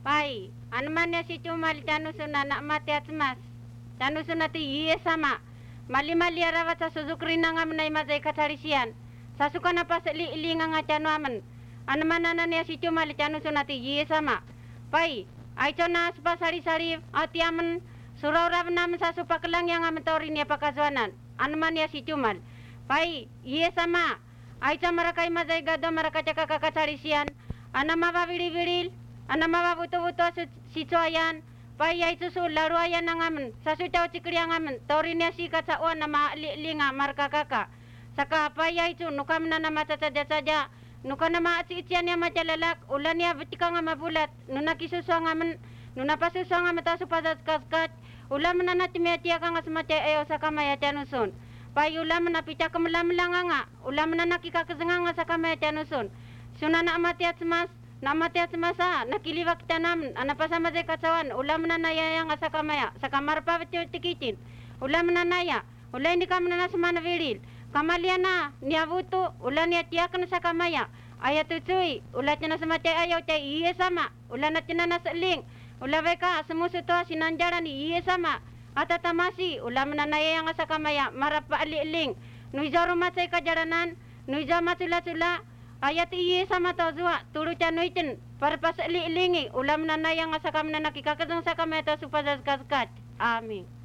Pai, anumannya si cumal canu suna nak mati atmas. Canu suna ti iye sama. Mali-mali arawat sa suzukri na nga manay mazay katarisian. Sasuka na pa sa liilinga nga canu aman. Anumanana niya si cumal canu suna ti iye sama. Pai, ay na aspa sari-sari ati aman. Surau-rab naman sa supaklang yang aman tori niya pakaswanan. Anuman niya si cumal. Pai, iye sama. Ay marakay mazay gado marakay kakakatarisian. Anama babili-bilil. Anama babuto-buto si Choyan, payay susul laro ayan ng amin, sa sutaw sikri ang amin, tori niya sikat sa uwan na maalilinga markakaka. Saka payay su, nukam na matatadya-sadya, nuka na maatsi-itsiyan niya matyalalak, ulan niya butika nga mabulat, nunakisuso ang amin, nunapasuso ang amin taso pasaskas-kat, ulam na natimetiya ka nga sumatya ayo sa kamay at yanusun. Pay ulam na pitya kamalam-lang nga, ulam na nakikakasanga nga sa kamay at yanusun. Suna na amati at mas, namati at masa, nakiliwak kita naman, anapasama sa kasawan, ulam na naya nga sa kamaya, sa kamar pa tikitin, ulam na naya, ulan hindi ka na sa manaviril, kamalya na, niyabuto, ulan niya tiyak na sa kamaya, ayatutoy, ulat niya na sa matay ayaw, tayo iya sama, ulan na tiyan na sa ling, ulabay ka, sumusuto, sinanjaran, iya sama, at atamasi, ulam na naya nga sa kamaya, marap pa aliling, nuizaro matsay kajaranan, nuizaro matsula-sula, ayat iye sama tazwa turu chanuitin parpas lilingi ulam na naya nga sa kam na nakikakasang sa kameta supasas kaskat. Amin.